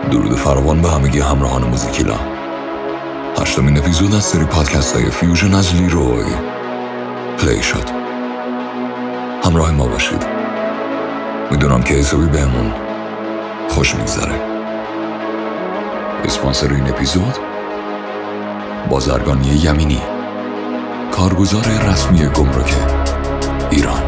درود فراوان به همگی همراهان موزیکیلا. 8مین اپیزود از سری پادکست های فیوژن از لیروی پلی شد. همراه ما باشید. میدونم که حسابی بهمون خوش میگذره. اسپانسر این اپیزود بازرگانی یمینی، کارگزار رسمی گمرک ایران.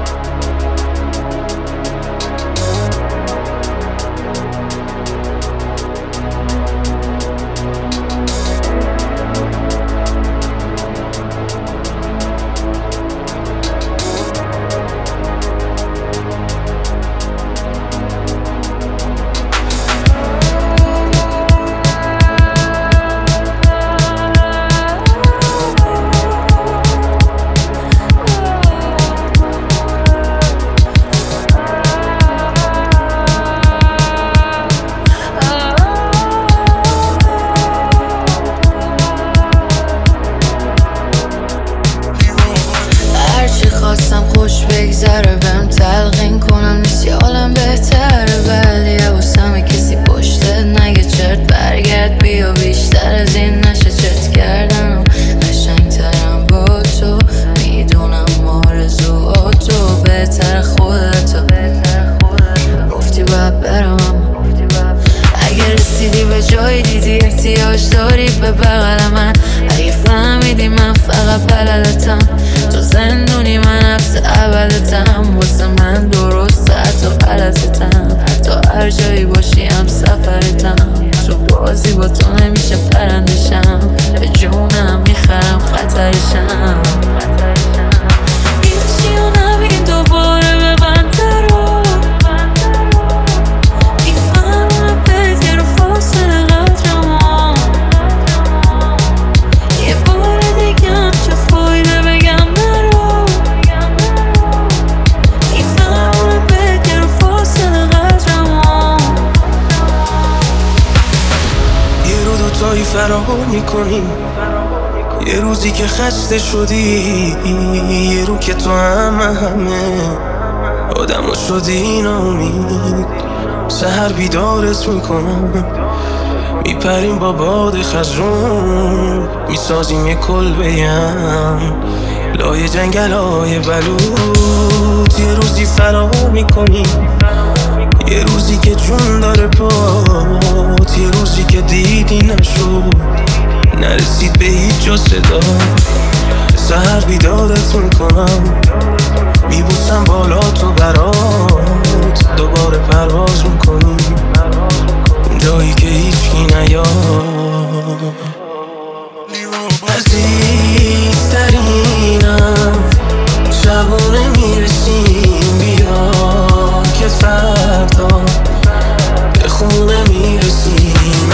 خوش بگذره بهم تلقین کنم نیست یه عالم بهتره، ولی حواسم کسی پشتت نگه چرت برگرد بیا بیشتر از این نشه چت کردنم قشنگترم با تو، میدونم آرزوهاتو بهتر خودتو گفتی باید برم، اما اگر رسیدی به جایی دیدی احتیاج داری به بغل من، اگه فهمیدی من فقط بلدتم تو زندونی من حبس ابدتم، واسه من درست حتی غلطتم، تا هر جایی باشی هم سفرتم، تو بازی با تو نمیشه پرندشم، به جونم میخرم خطرشم، هیچی رو نبین دوباره ببند درو، میفهمم بگیر فاصله قدرمون، یه بار دیگه هم چه فایده بگم نرو، میفهمم بگیر فاصله قدرمون. یه رو دوتایی فرار میکنیم، یه روزی که خسته شدی، یه رو که تو همه آدمو شدی نامید، سحر بیدارت میکنم، میپریم با باد خزرون، میسازیم یه کلبه‌ام لای جنگل های بلوط، یه روزی فرار میکنیم، یه روزی که جون داره پات، یه روزی که دیدی نشد نرسید به هیچ جا صدا، سحر بیدارت میکنم، میبوسم بالا تو برات، دوباره پرواز میکنیم جایی که هیچکی نیاد، عزیزترینم شبونه میرسیم، بیا که فردا به خونه میرسیم،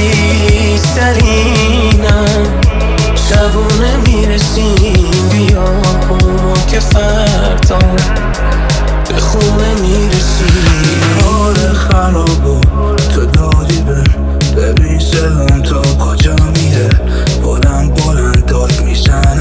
عزیزترینم شبونه میرسیم، بیا که فردا به خونه میرسیم، حال خرابو تو دادی ببین سلام تا کجا میره، بلند داد میزن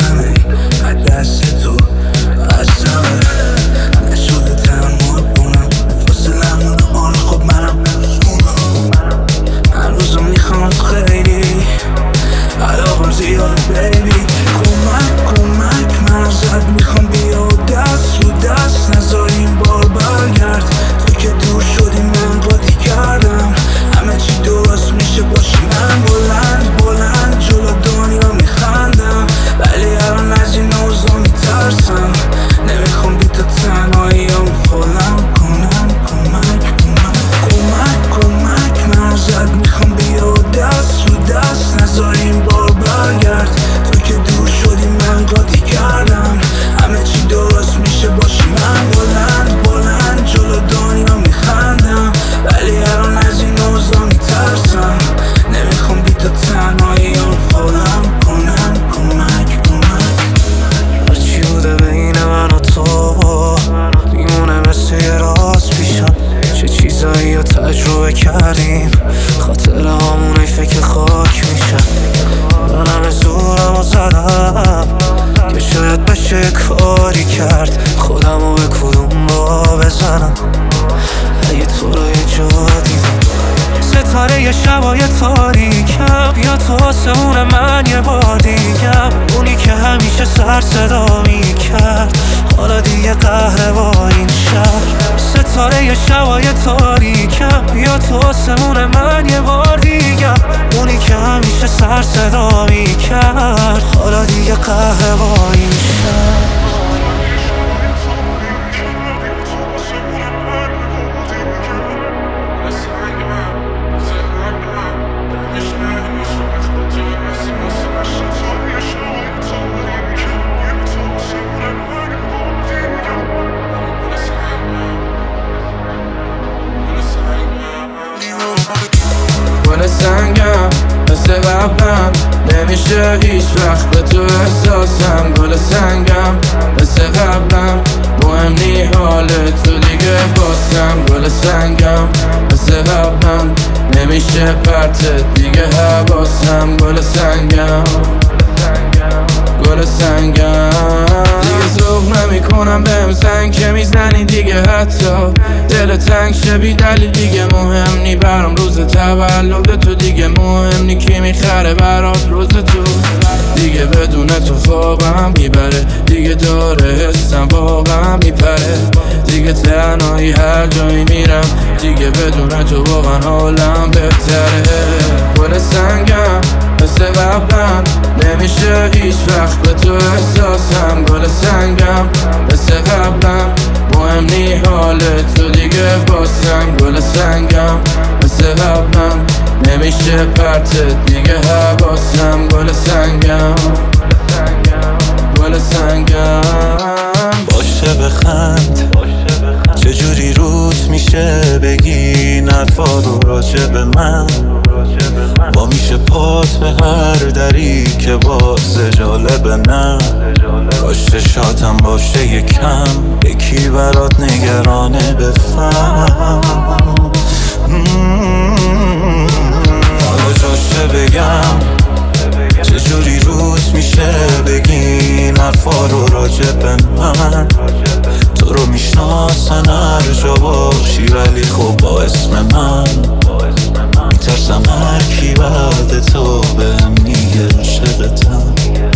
همیشه سر صدا میکرد، حالا دیگه قهره با این شهر. ستاره شبای تاریکم، بیا تو آسمون من یه بار دیگه. اونی که همیشه سر صدا میکرد، حالا دیگه قهره با این شهر. گل سنگم مثل قبلم، نمیشه هیچ وقت به تو احساسم. گل سنگم مثل قبلم، مهم نی حالت تو دیگه باسم. گل سنگم مثل قبلم، نمیشه پرتت دیگه حواسم. گل سنگم، گل سنگم، دیگه ذوق نمیکنم بهم زنگ که میزنی دیگه. حتی دل تنگ شه بی دلیل دیگه. مهم نی برام روز تولد تو، دیگه مهم نی کی میخره برات روز تو. دیگه بدون تو خوابم میبره، دیگه داره حسم واقعا میپره. دیگه تنهایی هر جایی میرم، دیگه بدون تو واقعا حالم بهتره. گل سنگم مثل قبلم، نمیشه هیچ وقت به تو احساسم. گل سنگم مثل قبلم، مهم نی حالت تو دیگه باسم. گل سنگم مثل قبلم، نمیشه پرتت دیگه حواسم. گل سنگم، گل سنگم، باشه بخند، چجوری روت میشه بگی نرفا رو راجع به من. با میشه پات به هر دری که باز جالبه نه. باشه شادم باشه یکم، یکی برات نگرانه بفهم. حالا جاشه بگم، چجوری روت میشه بگی نرفا رو راجع به من. تو رو میشناسن هر جا باشی، ولی خب با اسم من میترسم هر کی بعد تو بهم میگه عاشقتم.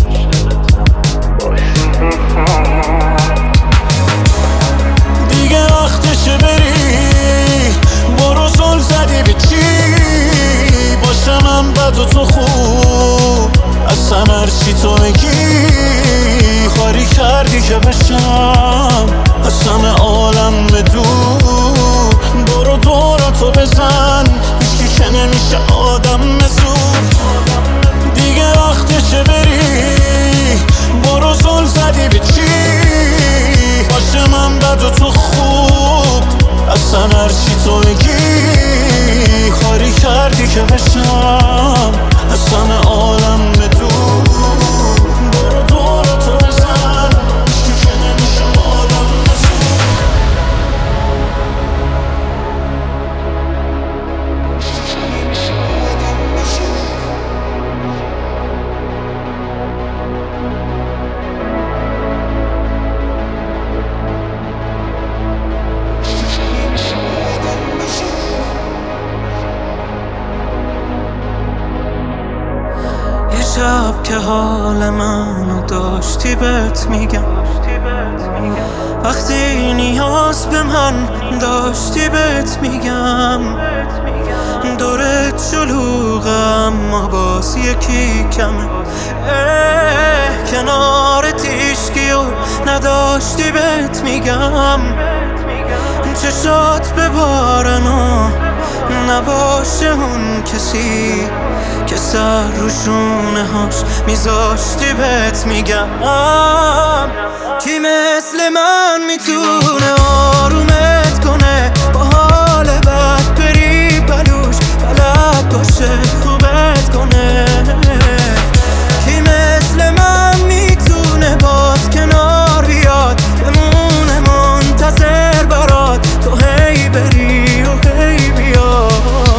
دیگه وقتشه بری، برو زل زدی به چی. باشه من بد و تو خوب، اصلا هرچی تو بگی خاری کردی که بشم از همه عالم بدور. برو دوراتو بزن، هیچکی که نمیشه آدم مزور. دیگه وقتشه بری، برو زل زدی به چی. باشه من بد و تو خوب، اصلا هرچی تو بگی خاری کردی که بشم از همه عالم بدور. برو دوراتو بزن، هیچکی که نمیشه آدم مزور. شب که حال منو داشتی بهت میگم، وقتی نیاز به من داشتی بهت میگم. دورت شلوغم اما باز یکی کمه، کنارت هیچکی و نداشتی بهت میگم. چشات ببارن و نباشه اون کسی که سر رو شونه هاش میذاشتی بهت میگم. کی مثل من میتونه آرومت کنه، با حال بد بری بلوش بلد باشه خوبت کنه. کی مثل من میتونه باد کنار بیاد، بمونه منتظر برات تو هی بری و هی بیاد.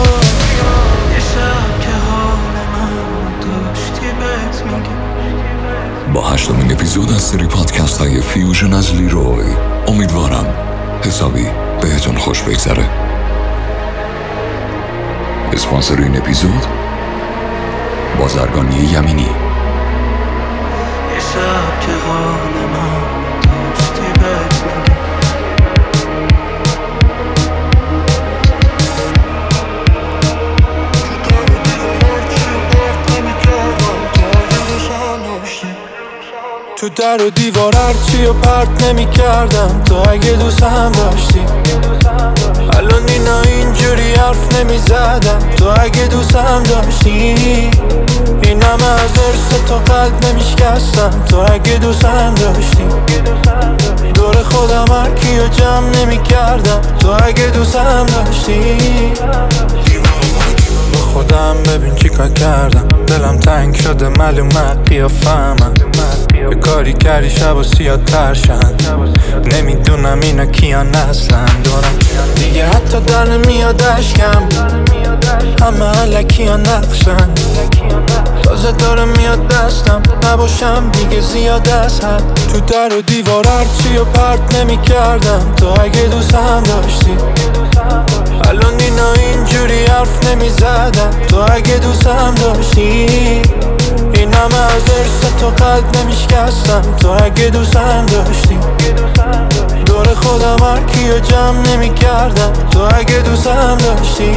با 8مین اپیزود از سری پادکست های فیوژن از لیروی، امیدوارم حسابی بهتون خوش بگذره. اسپانسر این اپیزود بازرگانی یمینی. تو در و دیوار هرچی رو پرت نمی کردم تو اگه دوستم داشتی. الان اینا اینجوری حرف نمی زدم تو اگه دوستم داشتی. این همه از ارث تو قلب نمی شکستم تو اگه دوستم داشتی. دور خودم هر کیو جمع نمی کردم تو اگه دوستم داشتی. با خودم ببین چی کار کردم، دلم تنگ شده معلومه قیافه‌مم. یه کاری کردی شب و سیاه ترشن، نمیدونم اینا کیان اصلا دارم دیگه حتی در نمیاد اشکم، همه علکی ها نقشن. تازه داره میاد دستم نباشم دیگه زیاد از حد. تو در و دیوار هرچی رو پرت نمی کردم تو اگه دوستم داشتی. الان اینا اینجوری حرف نمی زدم تو اگه دوستم داشتی. این همه از ارث تو قلب نمی شکستم تو اگه دوستم داشتی. دور خودم هر کیو جمع نمی کردم تو اگه دوستم داشتی.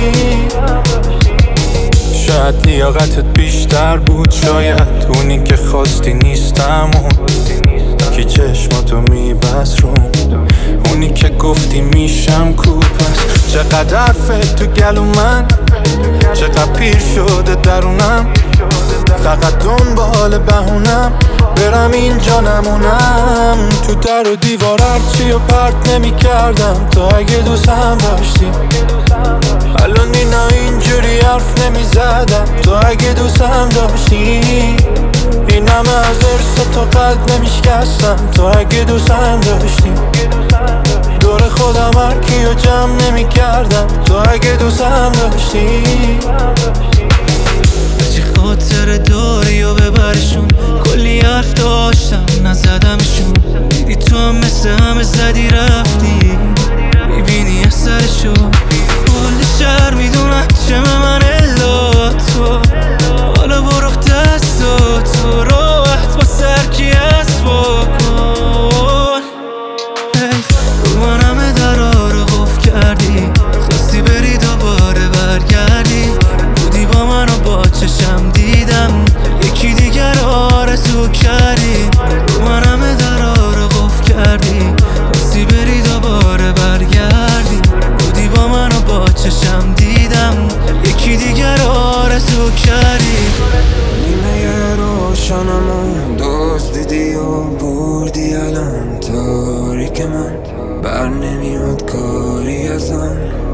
شاید لیاقتت بیشتر بود، شاید اونی که خواستی نیستم، اون که چشماتو میبست روم، اونی که گفتی میشم کوپس. چقدر حرفت تو گلو من، چقدر پیر شده درونم، فقط دنبال بهونم برم اینجا نمونم. تو در و دیوار هرچی رو پرت نمی کردم تو اگه دوستم داشتی. الان اینا اینجوری حرف نمی زدم تو اگه دوستم داشتی. این همه از ارث تو قلب نمی شکستم تو اگه دوستم داشتی. دور خودم هر کیو جمع نمی کردم تو اگه دوستم داشتی. چی خاطر داری و ببرشون، کلی حرف داشتم نزدمشون. دیدی تو هم مثل همه زدی رفتی، میبینی اثرشو. کل شهر میدونن چه من الا تو، حالا برو دستاتو راحت با سرکی از بکن. رو من همه درا رو قفل کردی، خواستی بری دوباره برگردی. بودی با من و با چشم دیدم یکی دیگر آرزو کردی. رو من همه درا رو قفل کردی، خواستی بری دوباره برگردی. بودی با من و با چشم دیدم یکی دیگر آرزو کردی. نیمه روشنمو دزدیدی و بردی، الان تاریک من بر نمیاد کاری ازم.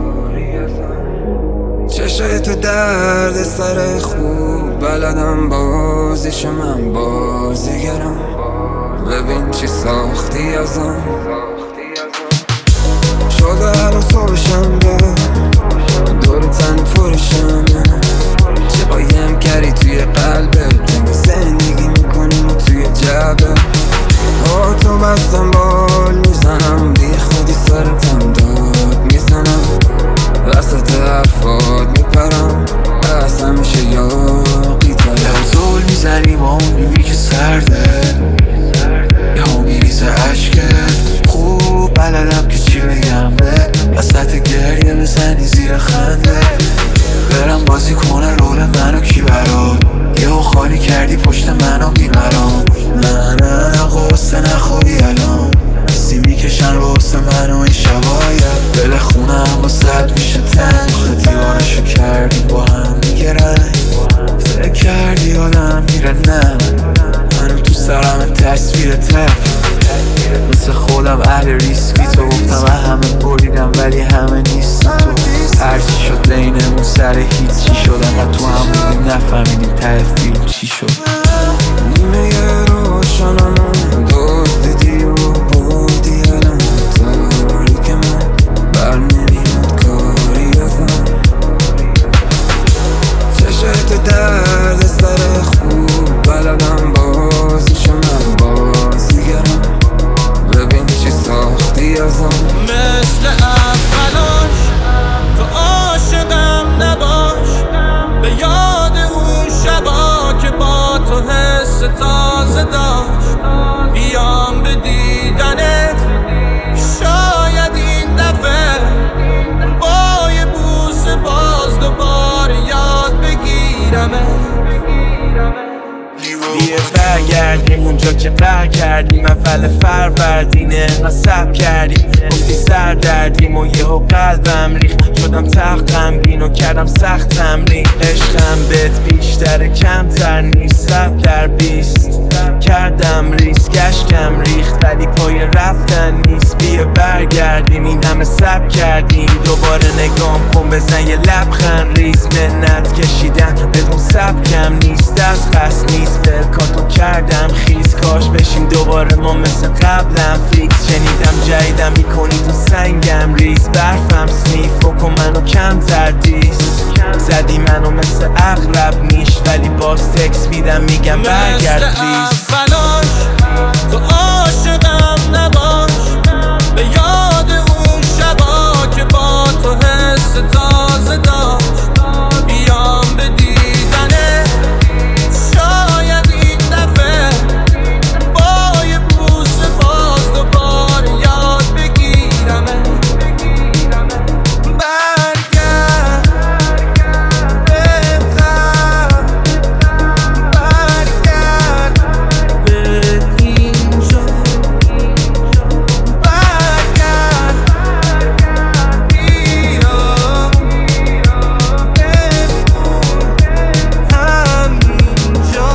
چشای تو درد سر خوب بلدم بازیشو، من بازیگرم ببین چی ساختی ازم. شده الان صبح شنبه دور تن پرشمه، چه بایم کردی توی قلبت، جنگ زندگی میکنیم و توی جبه. تو بستم بال میزنم بی خودی سرتم داد میزنم، وسط حرفات میپرم اصلا میشه یاقی ترم. زول میزنی با اون میبی که سرده، یه ها میریزه عشقت. خوب بلدم که چی بگم به وسط گریه بزنی زیر خنده. برم بازی کنه رول منو کی برات، یه ها خالی کردی پشت منو بیمرام. نه قصه نخوری الان، سی میکشن رو حسه منو این شباید. دل خونم با صد میشه تنگ، خود دیوانشو کردی با هم دیگه رنگ. فکر کردی آدم میره نه، منو تو سرم تصویر تف. مثل خودم اهل ریسکی تو گفتم همه بریدم ولی همه نیستم تو. هرچی شد بینمون سر هیچی شد، انقدر تو هم بودیم نفهمیدیم ته فیلم چی شد. نیمه روشنمو دزدیدی و بردی، الان تاریک من بر نمیاد کاری ازم. چشای تو درد سر خوب بلدم بازیشو، من بازیگرم ببین چی ساختی ازم. مثل اولاش تو عاشقم نباش، به یاد اون شبا که با تو حس تازه داشت. بیام به دیدنت شاید این دفعه با یه بوسه باز دوباره یاد بگیرمت. بیا برگردیم اونجا که قهر کردیم اول فروردین انقدر صبر کردیم گفتی سر دردیم و یهو قلبم ریخت شدم تختم بینو کردم سخت تمرین عشقم بهت بیشتر کمتر نیست 100/20 کردم ریسک اشکم ریخت ولی پای رفتن نیست بیا برگردیم این همه صبر کردیم دوباره نگام کن بزن یه لبخند ریز منت کشیدن بدون سبکم نیست از قصد نیست بلکاتو کردم خیز کاش بشیم دوباره ما مثل قبلم فیکس شنیدم جدیدم میکنی تو سنگم ریز برفم سنیف و کن منو کم تردیس زدی منو مثل اغرب نیش ولی باز تکس میدم میگم برگرد پلیز تو عاشقم نباش به یاد اون شبا که با تو حس تازه داشت بیام به دیدنه شاید این دفعه با یه بوسه باز دوباره یاد بگیرمه برگرد بهتر برگرد به اینجا برگرد بیا بمون همینجا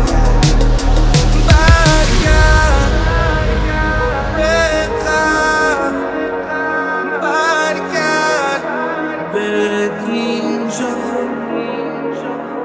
برگرد بهتر برگرد به اینجا